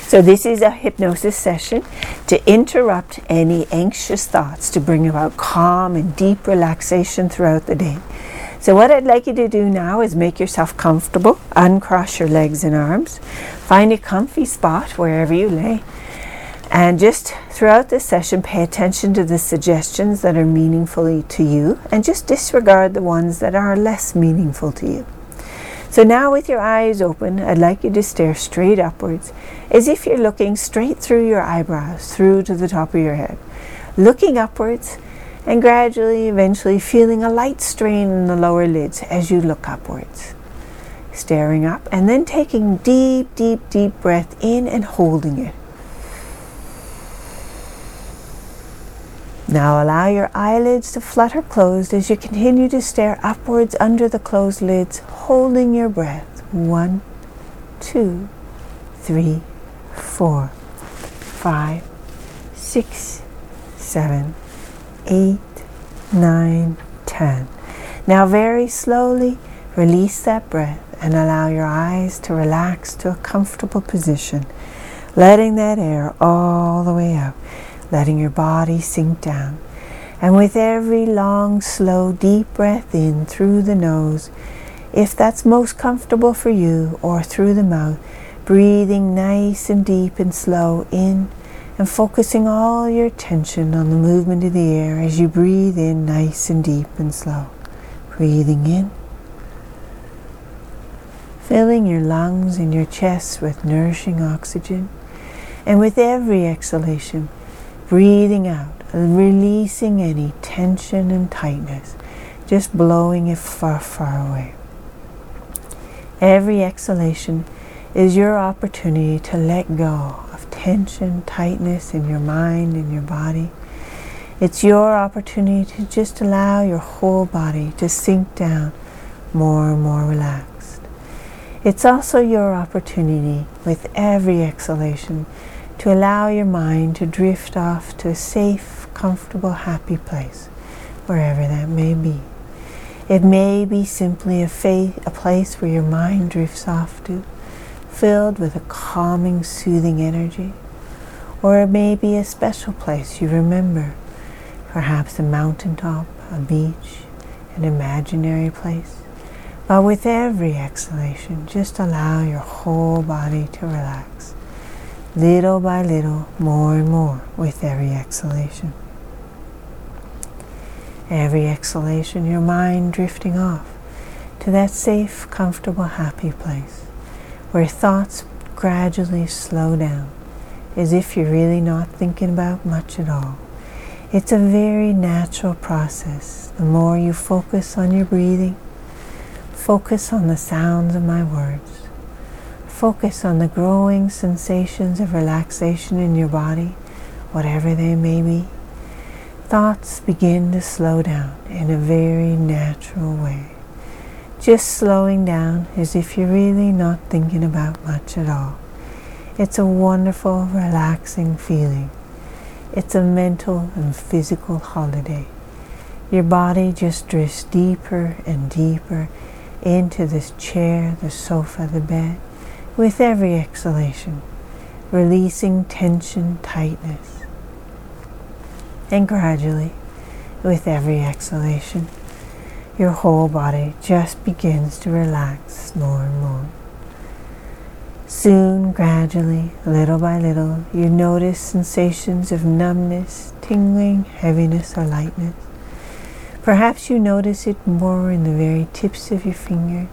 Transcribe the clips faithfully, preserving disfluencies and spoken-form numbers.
So this is a hypnosis session to interrupt any anxious thoughts, to bring about calm and deep relaxation throughout the day. So what I'd like you to do now is make yourself comfortable, uncross your legs and arms, find a comfy spot wherever you lay, and just throughout this session pay attention to the suggestions that are meaningful to you and just disregard the ones that are less meaningful to you. So now with your eyes open, I'd like you to stare straight upwards as if you're looking straight through your eyebrows, through to the top of your head. Looking upwards and gradually, eventually feeling a light strain in the lower lids as you look upwards. Staring up and then taking deep, deep, deep breath in and holding it. Now allow your eyelids to flutter closed as you continue to stare upwards under the closed lids, holding your breath. One, two, three, four, five, six, seven, eight, nine, ten. Now very slowly release that breath and allow your eyes to relax to a comfortable position, letting that air all the way out. Letting your body sink down. And with every long, slow, deep breath in through the nose, if that's most comfortable for you, or through the mouth, breathing nice and deep and slow in, and focusing all your attention on the movement of the air as you breathe in nice and deep and slow. Breathing in, filling your lungs and your chest with nourishing oxygen, and with every exhalation, breathing out, releasing any tension and tightness, just blowing it far, far away. Every exhalation is your opportunity to let go of tension, tightness in your mind and your body. It's your opportunity to just allow your whole body to sink down more and more relaxed. It's also your opportunity with every exhalation to allow your mind to drift off to a safe, comfortable, happy place, wherever that may be. It may be simply a, fa- a place where your mind drifts off to, filled with a calming, soothing energy. Or it may be a special place you remember, perhaps a mountaintop, a beach, an imaginary place. But with every exhalation, just allow your whole body to relax. Little by little, more and more with every exhalation. Every exhalation, your mind drifting off to that safe, comfortable, happy place where thoughts gradually slow down as if you're really not thinking about much at all. It's a very natural process. The more you focus on your breathing, focus on the sounds of my words, focus on the growing sensations of relaxation in your body, whatever they may be. Thoughts begin to slow down in a very natural way. Just slowing down as if you're really not thinking about much at all. It's a wonderful, relaxing feeling. It's a mental and physical holiday. Your body just drifts deeper and deeper into this chair, the sofa, the bed, with every exhalation, releasing tension, tightness. And gradually, with every exhalation, your whole body just begins to relax more and more. Soon, gradually, little by little, you notice sensations of numbness, tingling, heaviness, or lightness. Perhaps you notice it more in the very tips of your fingers.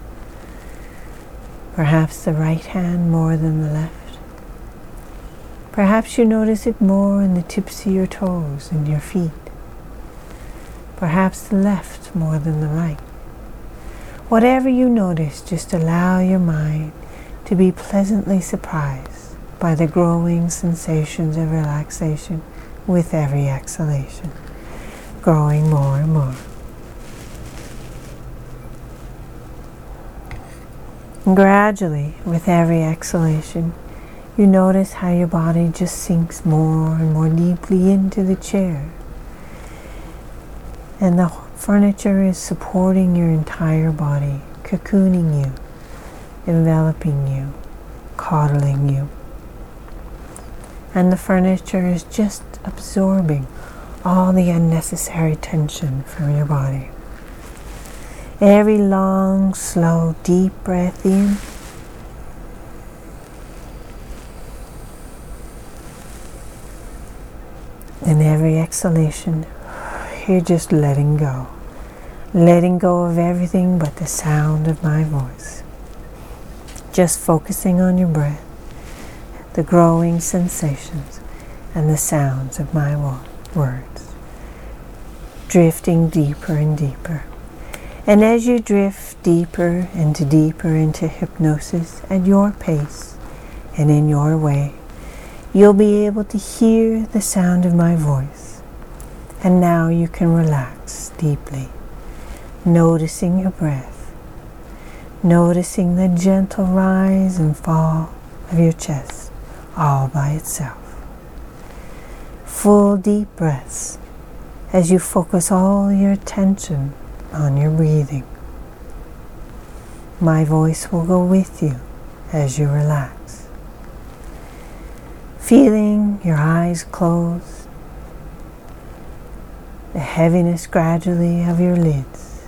Perhaps the right hand more than the left. Perhaps you notice it more in the tips of your toes and your feet. Perhaps the left more than the right. Whatever you notice, just allow your mind to be pleasantly surprised by the growing sensations of relaxation with every exhalation, growing more and more. Gradually, with every exhalation, you notice how your body just sinks more and more deeply into the chair. And the furniture is supporting your entire body, cocooning you, enveloping you, coddling you. and the furniture is just absorbing all the unnecessary tension from your body. Every long, slow, deep breath in, and every exhalation, you're just letting go. Letting go of everything but the sound of my voice. Just focusing on your breath, the growing sensations, and the sounds of my words. Drifting deeper and deeper. And as you drift deeper and deeper into hypnosis at your pace and in your way, you'll be able to hear the sound of my voice. And now you can relax deeply, noticing your breath, noticing the gentle rise and fall of your chest all by itself. Full deep breaths as you focus all your attention on your breathing. My voice will go with you as you relax. Feeling your eyes closed, the heaviness gradually of your lids,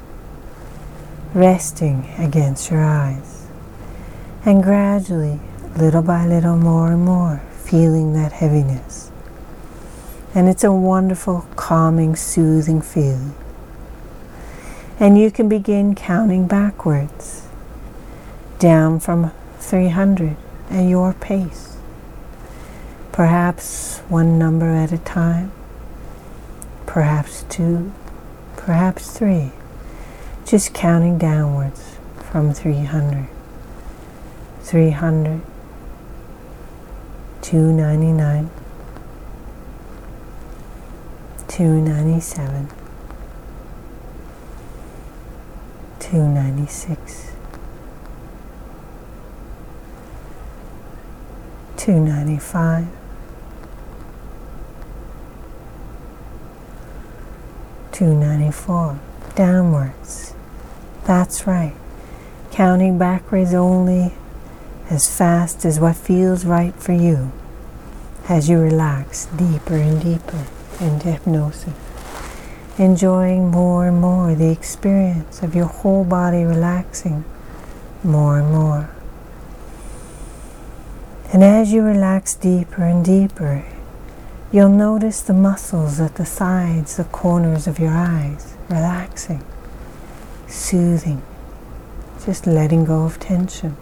resting against your eyes, and gradually, little by little, more and more, feeling that heaviness. And it's a wonderful, calming, soothing feeling. And you can begin counting backwards, down from three hundred at your pace. Perhaps one number at a time, perhaps two, perhaps three. Just counting downwards from three hundred. three hundred, two ninety-nine, two ninety-seven, two ninety-six, two ninety-five, two ninety-four, downwards. That's right. Counting backwards only as fast as what feels right for you as you relax deeper and deeper into hypnosis, enjoying more and more the experience of your whole body relaxing more and more. And as you relax deeper and deeper, you'll notice the muscles at the sides, the corners of your eyes, relaxing, soothing, just letting go of tension.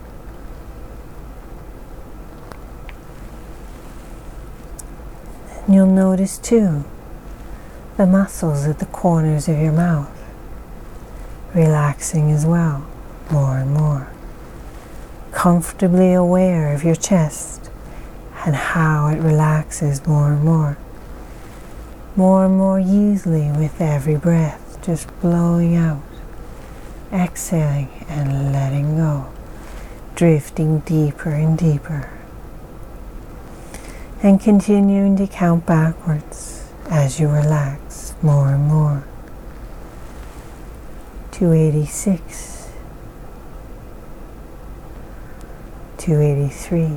And you'll notice too the muscles at the corners of your mouth, relaxing as well, more and more. Comfortably aware of your chest and how it relaxes more and more. More and more easily with every breath, just blowing out, exhaling and letting go, drifting deeper and deeper. And continuing to count backwards as you relax more and more. two eighty-six, two eighty-three,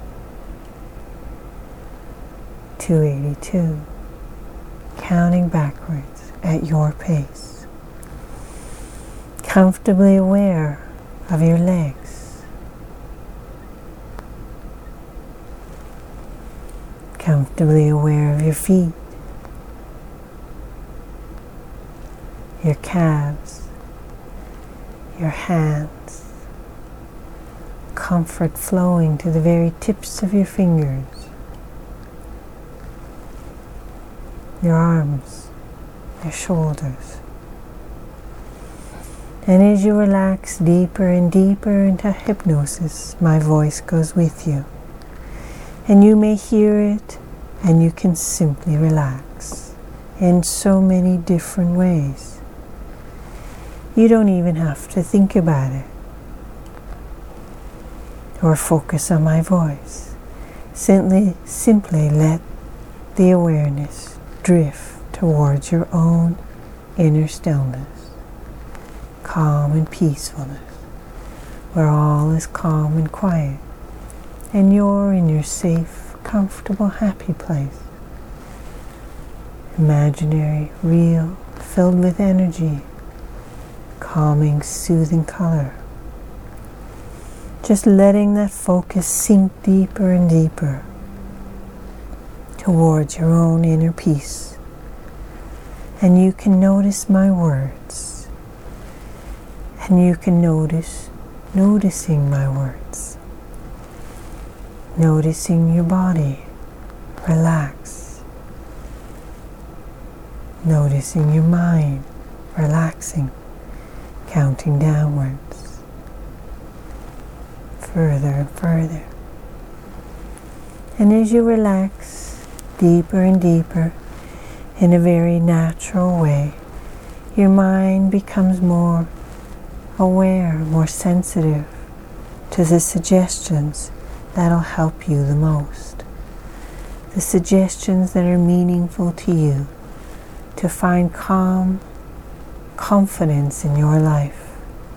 two eighty-two, counting backwards at your pace. Comfortably aware of your legs. Comfortably aware of your feet, your calves, your hands. Comfort flowing to the very tips of your fingers, your arms, your shoulders. And as you relax deeper and deeper into hypnosis, my voice goes with you. And you may hear it, and you can simply relax in so many different ways. You don't even have to think about it or focus on my voice. Simply, simply let the awareness drift towards your own inner stillness, calm and peacefulness, where all is calm and quiet, and you're in your safe, comfortable, happy place. Imaginary, real, filled with energy, calming, soothing color. Just letting that focus sink deeper and deeper towards your own inner peace. And you can notice my words. And you can notice, noticing my words. Noticing your body relax. Noticing your mind relaxing, counting downwards, further and further. And as you relax deeper and deeper in a very natural way, your mind becomes more aware, more sensitive to the suggestions that'll help you the most. The suggestions that are meaningful to you to find calm, confidence in your life.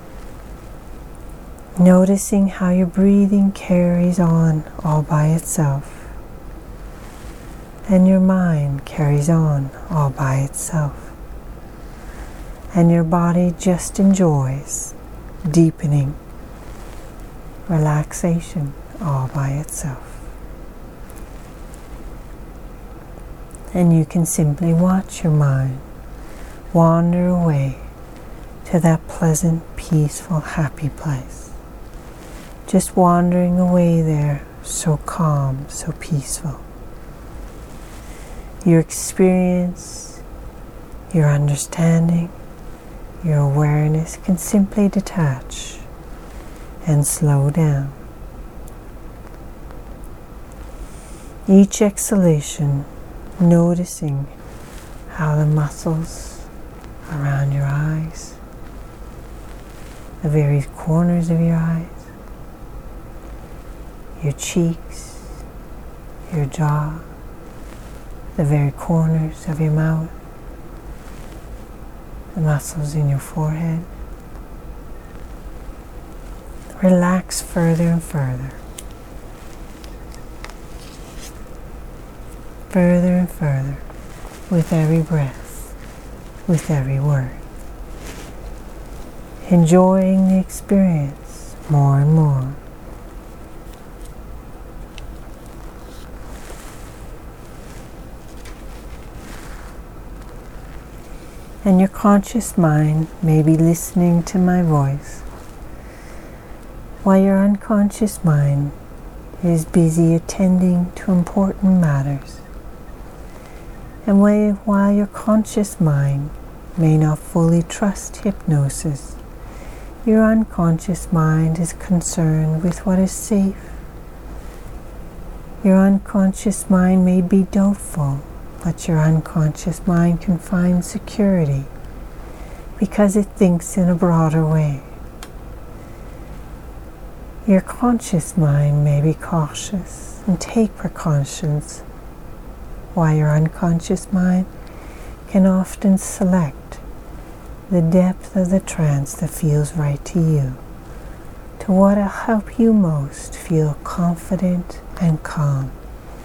Noticing how your breathing carries on all by itself. And your mind carries on all by itself. And your body just enjoys deepening relaxation all by itself. And you can simply watch your mind wander away to that pleasant, peaceful, happy place. Just wandering away there, so calm, so peaceful. Your experience, your understanding, your awareness can simply detach and slow down. Each exhalation, noticing how the muscles around your eyes, the various corners of your eyes, your cheeks, your jaw, the very corners of your mouth, the muscles in your forehead. Relax further and further. Further and further with every breath, with every word. Enjoying the experience more and more. And your conscious mind may be listening to my voice, while your unconscious mind is busy attending to important matters. And while your conscious mind may not fully trust hypnosis, your unconscious mind is concerned with what is safe. Your unconscious mind may be doubtful, but your unconscious mind can find security because it thinks in a broader way. Your conscious mind may be cautious and take precautions, while your unconscious mind can often select the depth of the trance that feels right to you, to what will help you most feel confident and calm.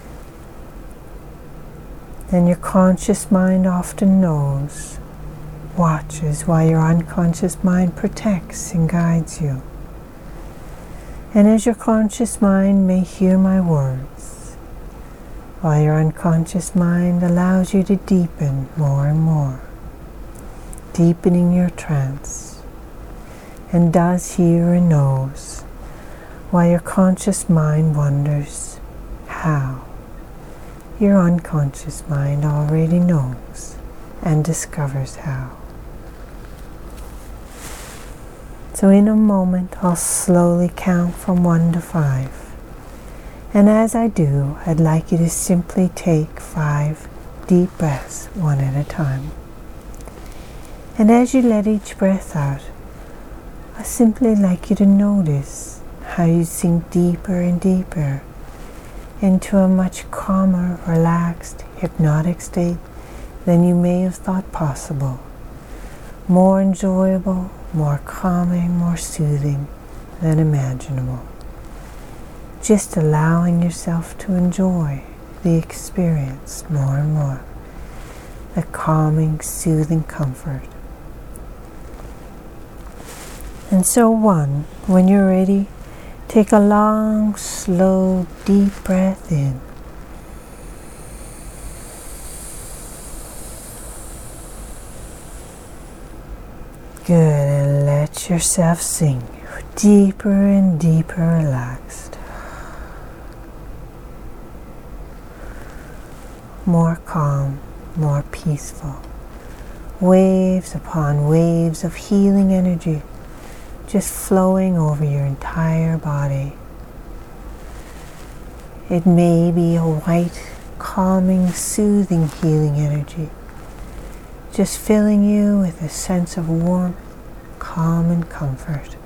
And your conscious mind often knows, watches, while your unconscious mind protects and guides you. And as your conscious mind may hear my words, while your unconscious mind allows you to deepen more and more, deepening your trance, and does hear and knows, while your conscious mind wonders how. Your unconscious mind already knows and discovers how. So in a moment, I'll slowly count from one to five. And as I do, I'd like you to simply take five deep breaths, one at a time. And as you let each breath out, I simply like you to notice how you sink deeper and deeper into a much calmer, relaxed, hypnotic state than you may have thought possible. More enjoyable, more calming, more soothing than imaginable. just allowing yourself to enjoy the experience more and more, the calming, soothing comfort. And so one, when you're ready, take a long, slow, deep breath in. Good, and let yourself sink deeper and deeper relaxed. More calm, more peaceful. Waves upon waves of healing energy just flowing over your entire body. It may be a white, calming, soothing, healing energy, just filling you with a sense of warmth, calm, and comfort.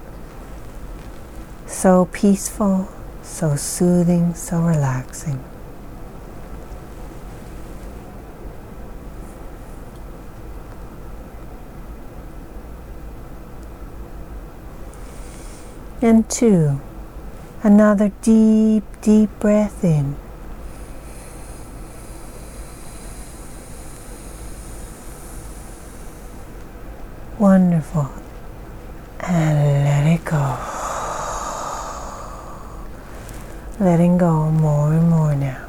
So peaceful, so soothing, so relaxing. And two, another deep, deep breath in. Wonderful. And let it go. Letting go more and more now.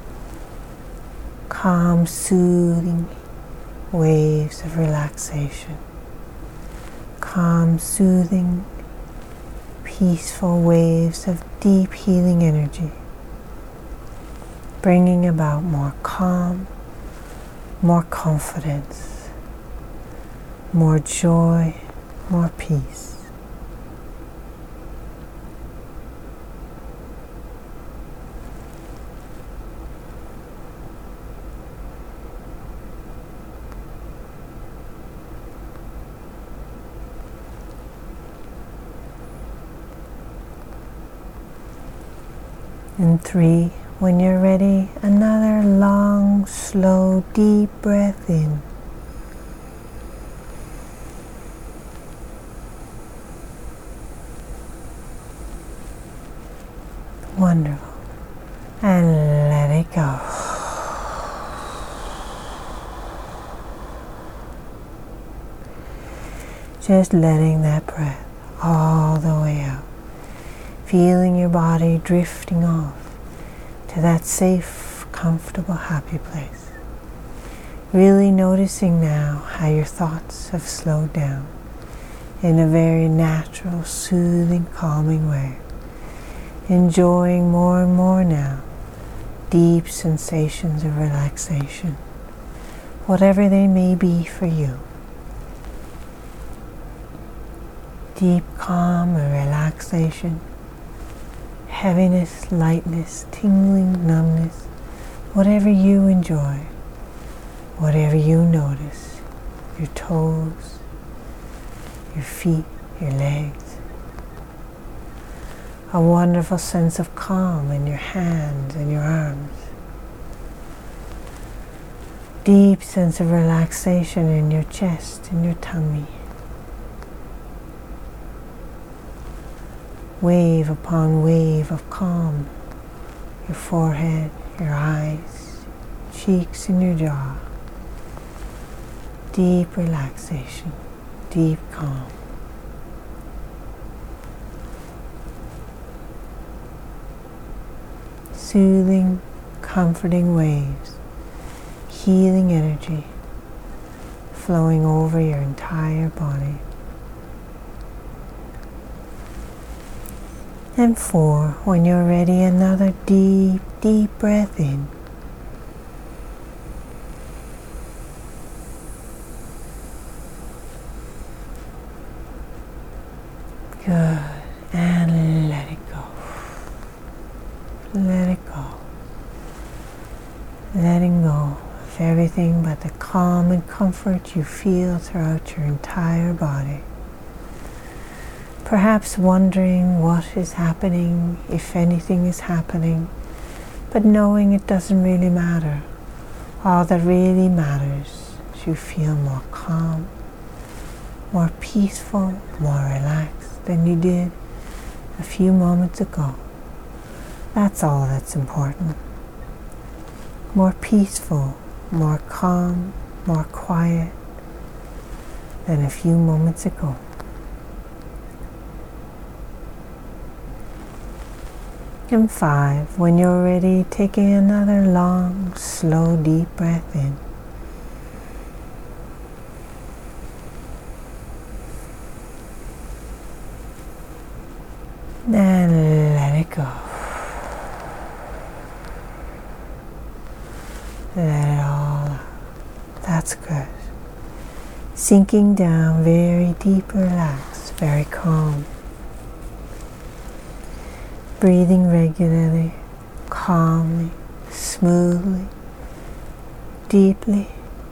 Calm, soothing waves of relaxation. Calm, soothing, peaceful waves of deep healing energy, bringing about more calm, more confidence, more joy, more peace. And three, when you're ready, another long, slow, deep breath in. Wonderful. And let it go. Just letting that breath all the way out. Feeling your body drifting off to that safe, comfortable, happy place. Really noticing now how your thoughts have slowed down in a very natural, soothing, calming way. Enjoying more and more now deep sensations of relaxation, whatever they may be for you. Deep calm and relaxation, heaviness, lightness, tingling, numbness, whatever you enjoy, whatever you notice, your toes, your feet, your legs. A wonderful sense of calm in your hands and your arms. Deep sense of relaxation in your chest and your tummy. Wave upon wave of calm. Your forehead, your eyes, cheeks and your jaw. Deep relaxation, deep calm. Soothing, comforting waves, healing energy flowing over your entire body. And four, when you're ready, another deep, deep breath in. Good, and let it go. Let it go. Letting go of everything but the calm and comfort you feel throughout your entire body. Perhaps wondering what is happening, if anything is happening, but knowing it doesn't really matter. All that really matters is you feel more calm, more peaceful, more relaxed than you did a few moments ago. That's all that's important. More peaceful, more calm, more quiet than a few moments ago. And five, when you're ready, taking another long, slow, deep breath in. And let it go. Let it all out. That's good. Sinking down, very deep, relaxed, very calm. Breathing regularly, calmly, smoothly, deeply.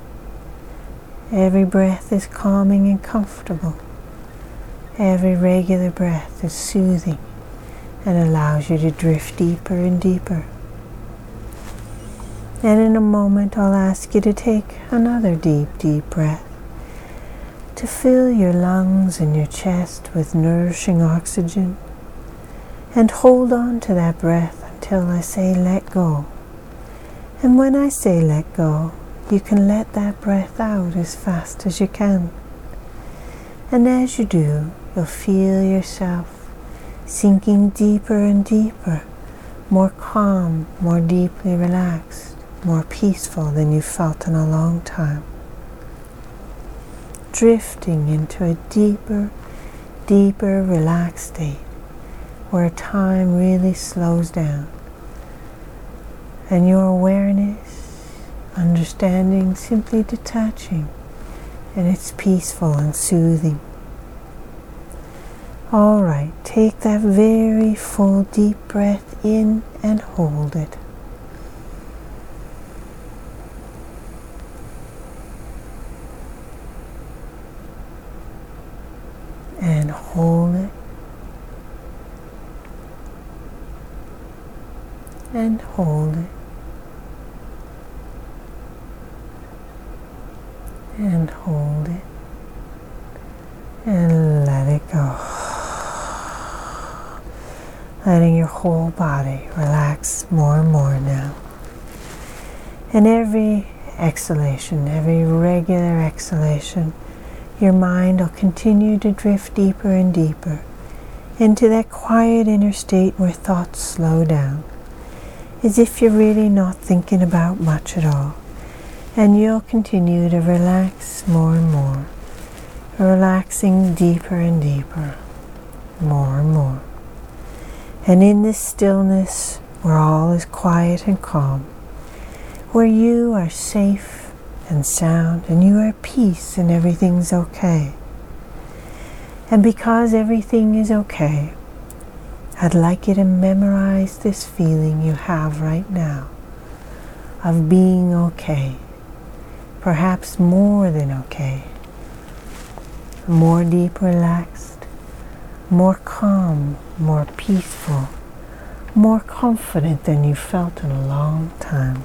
Every breath is calming and comfortable. Every regular breath is soothing and allows you to drift deeper and deeper. And in a moment, I'll ask you to take another deep, deep breath to fill your lungs and your chest with nourishing oxygen. And hold on to that breath until I say let go. And when I say let go, you can let that breath out as fast as you can. And as you do, you'll feel yourself sinking deeper and deeper, more calm, more deeply relaxed, more peaceful than you've felt in a long time. Drifting into a deeper, deeper relaxed state, where time really slows down and your awareness, understanding, simply detaching, and it's peaceful and soothing. All right, take that very full deep breath in and hold it. And hold it. And hold it. And hold it. And let it go. Letting your whole body relax more and more now. And every exhalation, every regular exhalation, your mind will continue to drift deeper and deeper into that quiet inner state where thoughts slow down, as if you're really not thinking about much at all. And you'll continue to relax more and more, relaxing deeper and deeper, more and more. And in this stillness, where all is quiet and calm, where you are safe and sound, and you are at peace and everything's okay. And because everything is okay, I'd like you to memorize this feeling you have right now of being okay, perhaps more than okay, more deep relaxed, more calm, more peaceful, more confident than you felt in a long time.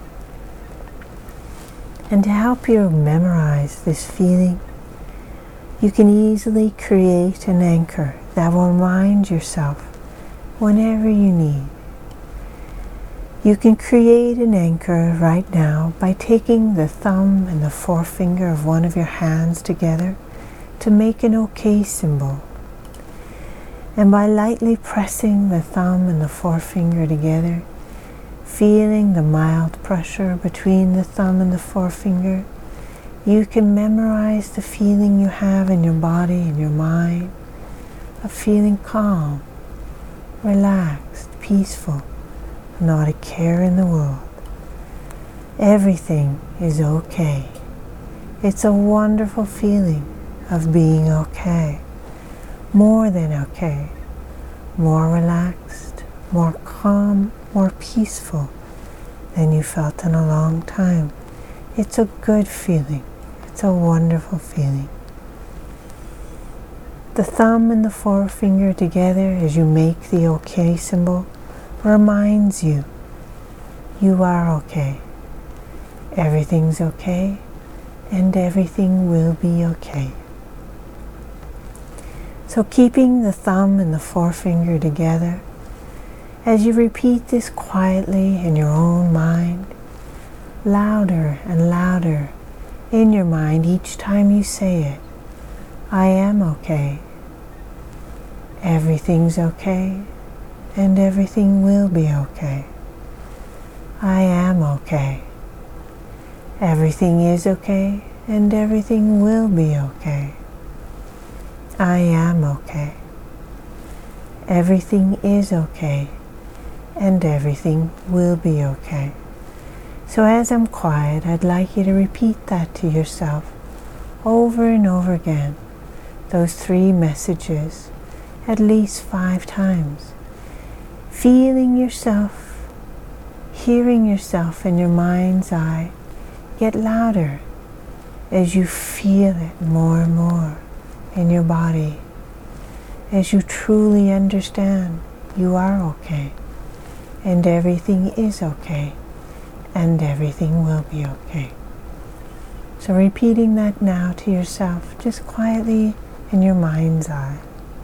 And to help you memorize this feeling, you can easily create an anchor that will remind yourself whenever you need. You can create an anchor right now by taking the thumb and the forefinger of one of your hands together to make an OK symbol. And by lightly pressing the thumb and the forefinger together, feeling the mild pressure between the thumb and the forefinger, you can memorize the feeling you have in your body and your mind of feeling calm, relaxed, peaceful, not a care in the world. Everything is okay. It's a wonderful feeling of being okay, more than okay, more relaxed, more calm, more peaceful than you felt in a long time. It's a good feeling. It's a wonderful feeling. The thumb and the forefinger together as you make the OK symbol reminds you you are okay. Everything's okay, and everything will be okay. So keeping the thumb and the forefinger together, As you repeat this quietly in your own mind, louder and louder in your mind each time you say it, I am okay. Everything's okay, and everything will be okay. I am okay. Everything is okay, and everything will be okay. I am okay. Everything is okay, and everything will be okay. So as I'm quiet, I'd like you to repeat that to yourself over and over again, those three messages, at least five times, feeling yourself, hearing yourself in your mind's eye get louder as you feel it more and more in your body, as you truly understand you are okay, and everything is okay, and everything will be okay. So repeating that now to yourself, just quietly in your mind's eye.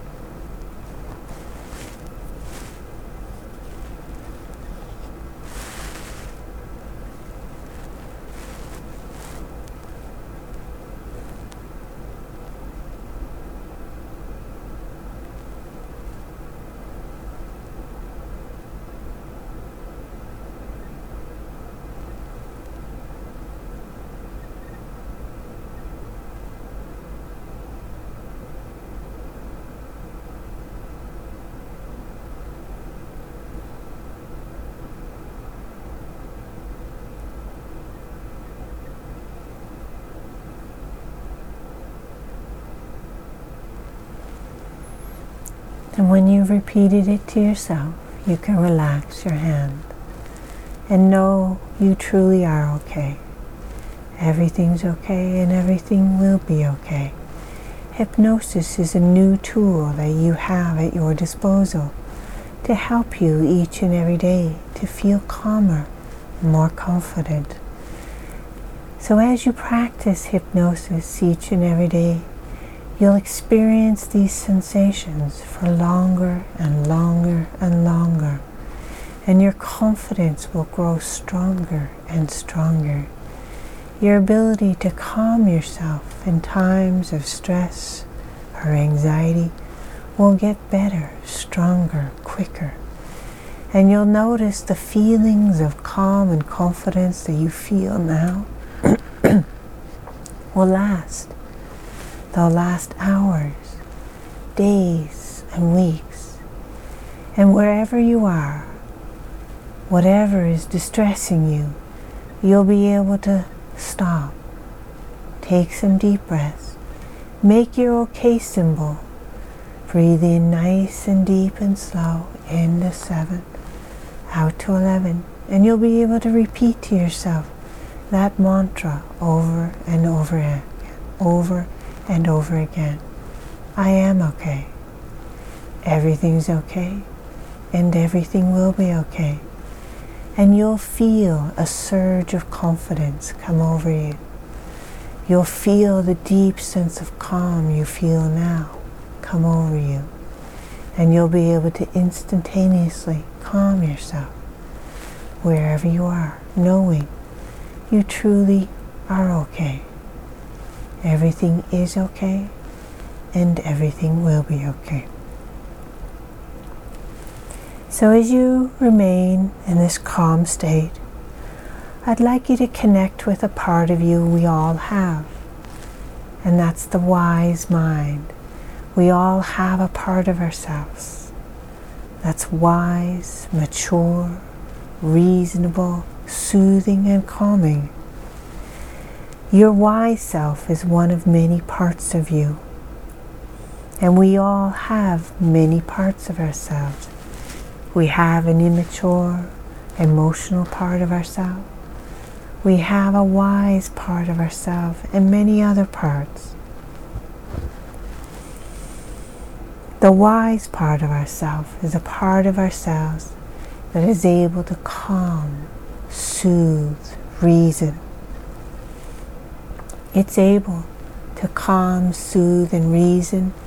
And when you've repeated it to yourself, you can relax your hand and know you truly are okay. Everything's okay, and everything will be okay. Hypnosis is a new tool that you have at your disposal to help you each and every day to feel calmer, more confident. So as you practice hypnosis each and every day, you'll experience these sensations for longer and longer and longer, and your confidence will grow stronger and stronger. Your ability to calm yourself in times of stress or anxiety will get better, stronger, quicker. And you'll notice the feelings of calm and confidence that you feel now will last. They'll last hours, days, and weeks. And wherever you are, whatever is distressing you, you'll be able to stop, take some deep breaths, make your okay symbol, breathe in nice and deep and slow, in to seven, out to eleven, and you'll be able to repeat to yourself that mantra over and over again, over and over again. I am okay. Everything's okay, and everything will be okay. And you'll feel a surge of confidence come over you. You'll feel the deep sense of calm you feel now come over you. And you'll be able to instantaneously calm yourself wherever you are, knowing you truly are okay. Everything is okay, and everything will be okay. So as you remain in this calm state, I'd like you to connect with a part of you we all have, and that's the wise mind. We all have a part of ourselves that's wise, mature, reasonable, soothing, and calming. Your wise self is one of many parts of you, and we all have many parts of ourselves. We have an immature, emotional part of ourselves. We have a wise part of ourselves and many other parts. The wise part of ourselves is a part of ourselves that is able to calm, soothe, reason. It's able to calm, soothe, and reason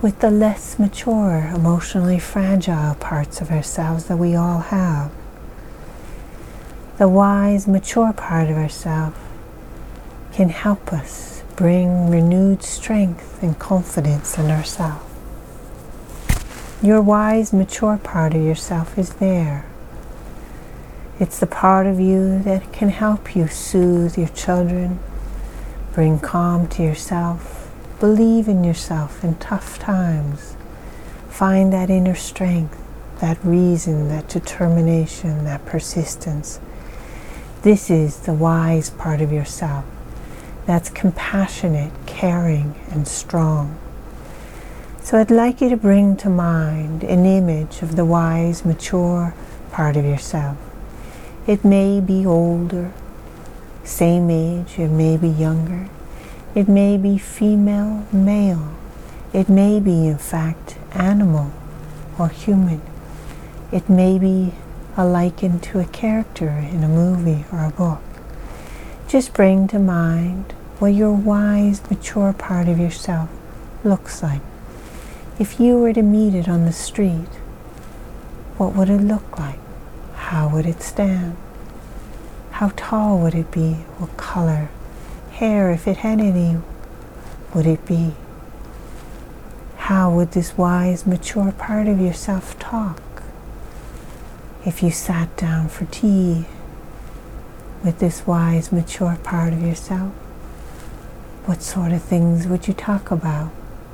with the less mature, emotionally fragile parts of ourselves that we all have. The wise, mature part of ourselves can help us bring renewed strength and confidence in ourselves. Your wise, mature part of yourself is there. It's the part of you that can help you soothe your children, bring calm to yourself, believe in yourself in tough times, find that inner strength, that reason, that determination, that persistence. This is the wise part of yourself that's compassionate, caring, and strong. So I'd like you to bring to mind an image of the wise, mature part of yourself. It may be older, same age, it may be younger, it may be female, male, it may be in fact animal or human, it may be a liken to a character in a movie or a book. Just bring to mind what your wise, mature part of yourself looks like. If you were to meet it on the street, what would it look like? How would it stand? How tall would it be? What color? Hair, if it had any, would it be? How would this wise, mature part of yourself talk? If you sat down for tea with this wise, mature part of yourself, what sort of things would you talk about?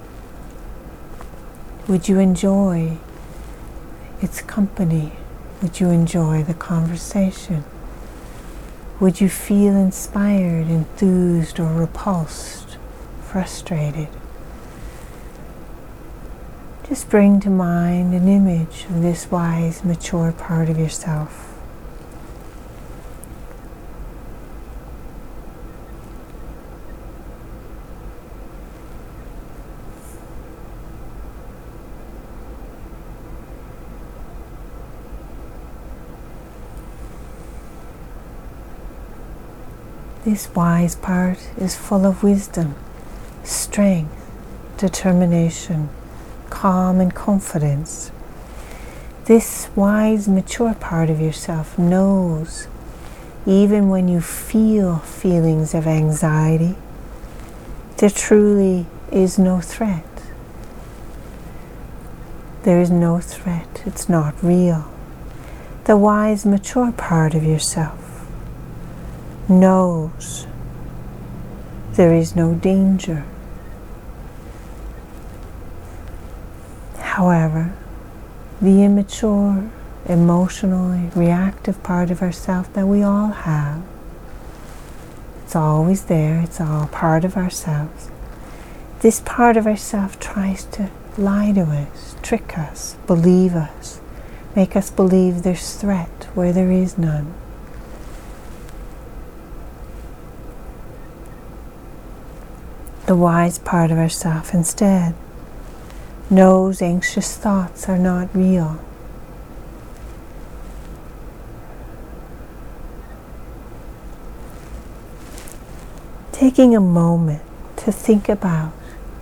Would you enjoy its company? Would you enjoy the conversation? Would you feel inspired, enthused, or repulsed, frustrated? Just bring to mind an image of this wise, mature part of yourself. This wise part is full of wisdom, strength, determination, calm and confidence. This wise, mature part of yourself knows, even when you feel feelings of anxiety, there truly is no threat. There is no threat. It's not real. The wise, mature part of yourself knows there is no danger. However, the immature, emotionally reactive part of ourselves that we all have, it's always there, it's all part of ourselves. This part of ourselves tries to lie to us, trick us, believe us, make us believe there's threat where there is none. The wise part of ourselves instead knows anxious thoughts are not real. Taking a moment to think about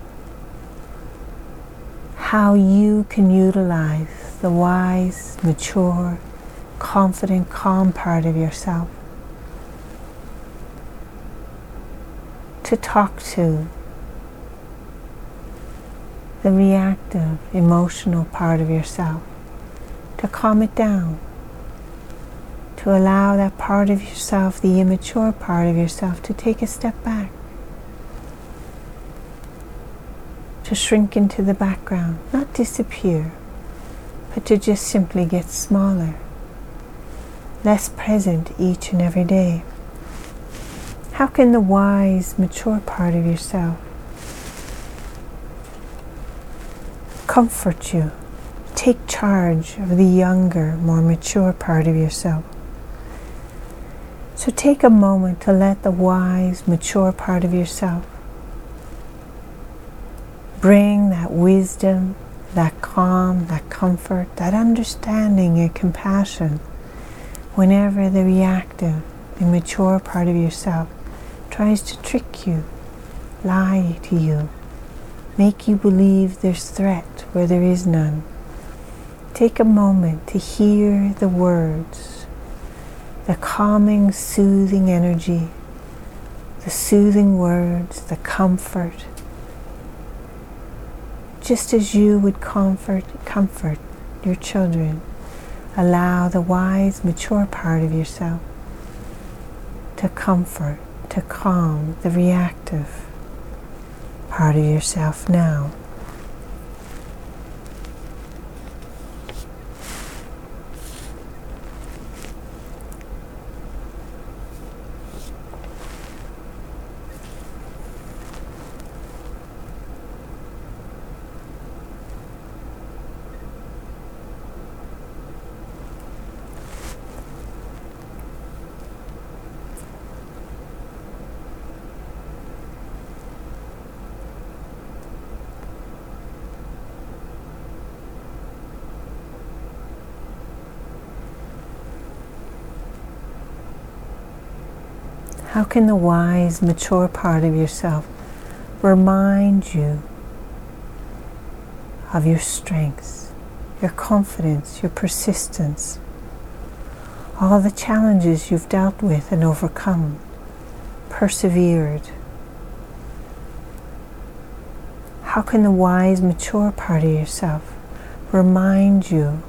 how you can utilize the wise, mature, confident, calm part of yourself to talk to the reactive, emotional part of yourself, to calm it down, to allow that part of yourself, the immature part of yourself, to take a step back, to shrink into the background, not disappear, but to just simply get smaller, less present each and every day. How can the wise, mature part of yourself comfort you, take charge of the younger, more mature part of yourself? So take a moment to let the wise, mature part of yourself bring that wisdom, that calm, that comfort, that understanding and compassion whenever the reactive, immature part of yourself tries to trick you, lie to you, make you believe there's threat where there is none. Take a moment to hear the words, the calming, soothing energy, the soothing words, the comfort, just as you would comfort, comfort your children. Allow the wise, mature part of yourself to comfort, to calm the reactive part of yourself now. How can the wise, mature part of yourself remind you of your strengths, your confidence, your persistence, all the challenges you've dealt with and overcome, persevered? How can the wise, mature part of yourself remind you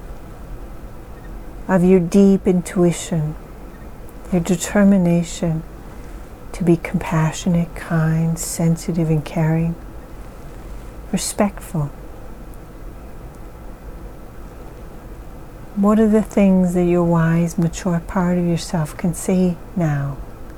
of your deep intuition, your determination to be compassionate, kind, sensitive and caring, respectful? What are the things that your wise, mature part of yourself can say now?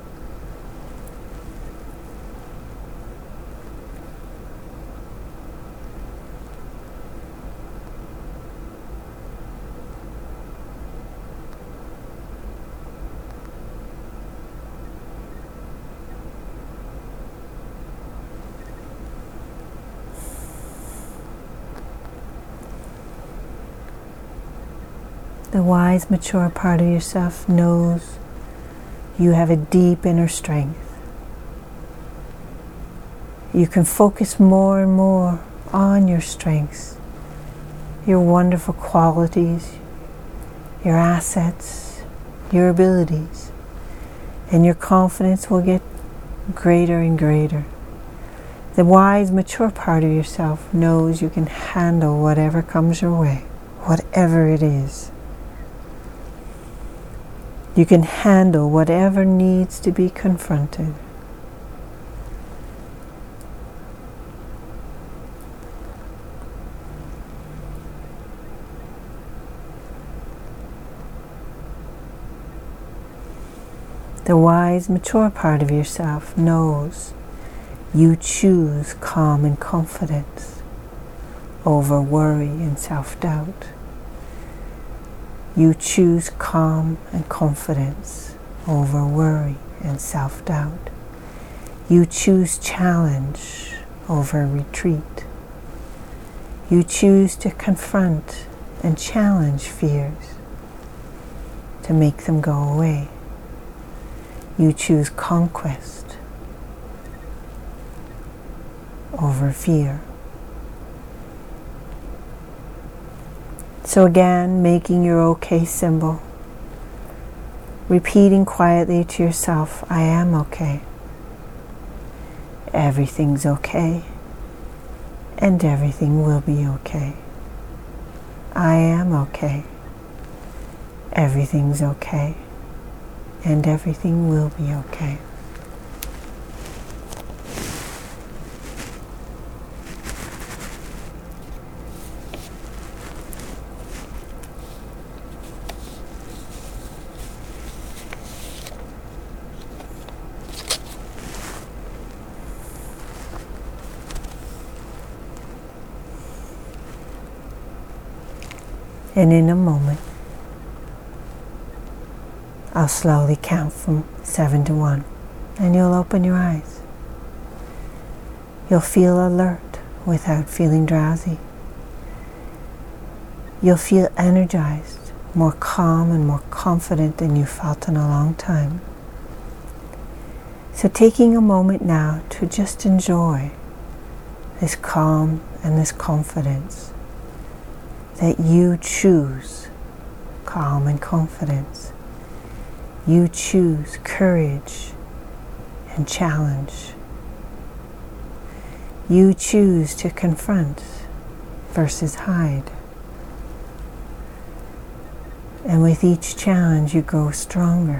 The wise, mature part of yourself knows you have a deep inner strength. You can focus more and more on your strengths, your wonderful qualities, your assets, your abilities, and your confidence will get greater and greater. The wise, mature part of yourself knows you can handle whatever comes your way, whatever it is. You can handle whatever needs to be confronted. The wise, mature part of yourself knows you choose calm and confidence over worry and self-doubt. You choose calm and confidence over worry and self-doubt. You choose challenge over retreat. You choose to confront and challenge fears, to make them go away. You choose conquest over fear. So again, making your okay symbol, repeating quietly to yourself, I am okay. Everything's okay, and everything will be okay. I am okay. Everything's okay, and everything will be okay. And in a moment, I'll slowly count from seven to one, and you'll open your eyes. You'll feel alert without feeling drowsy. You'll feel energized, more calm and more confident than you felt in a long time. So taking a moment now to just enjoy this calm and this confidence that you choose calm and confidence. You choose courage and challenge. You choose to confront versus hide. And with each challenge you grow stronger.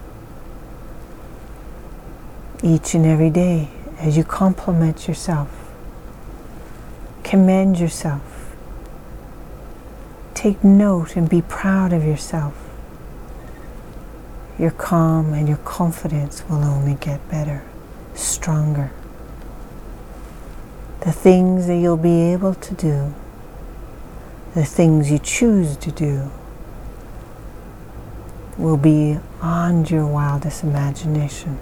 Each and every day as you compliment yourself, commend yourself, take note and be proud of yourself, your calm and your confidence will only get better, stronger. The things that you'll be able to do, the things you choose to do, will be beyond your wildest imagination.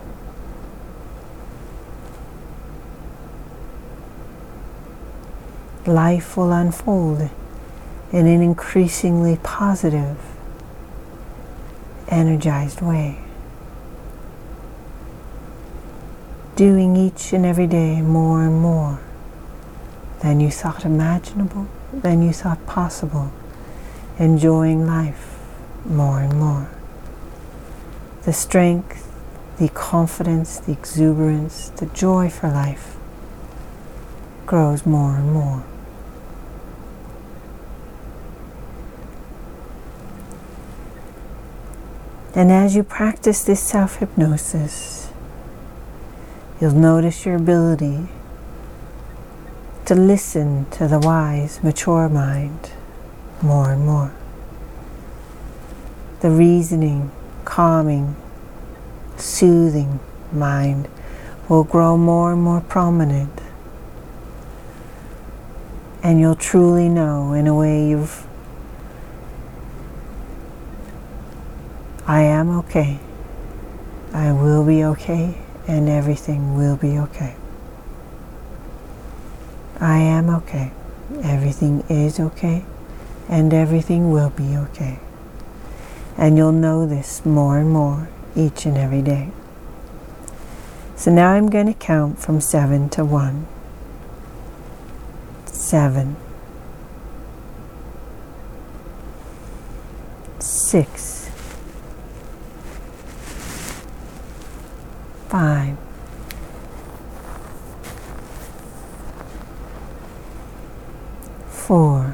Life will unfold in an increasingly positive, energized way. Doing each and every day more and more than you thought imaginable, than you thought possible. Enjoying life more and more. The strength, the confidence, the exuberance, the joy for life grows more and more. And as you practice this self-hypnosis, you'll notice your ability to listen to the wise, mature mind more and more. The reasoning, calming, soothing mind will grow more and more prominent. And you'll truly know in a way you've I am okay. I will be okay, and everything will be okay. I am okay. Everything is okay, and everything will be okay. And you'll know this more and more each and every day. So now I'm going to count from seven to one. Seven. Six. Five. Four.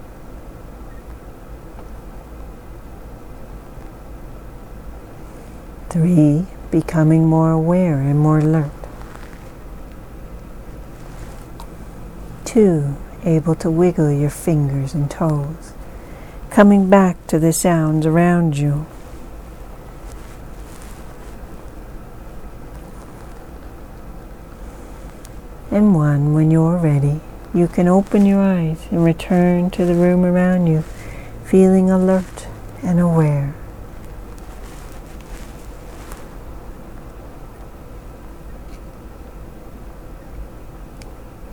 Three, becoming more aware and more alert. Two, able to wiggle your fingers and toes, coming back to the sounds around you. And one, when you're ready, you can open your eyes and return to the room around you, feeling alert and aware.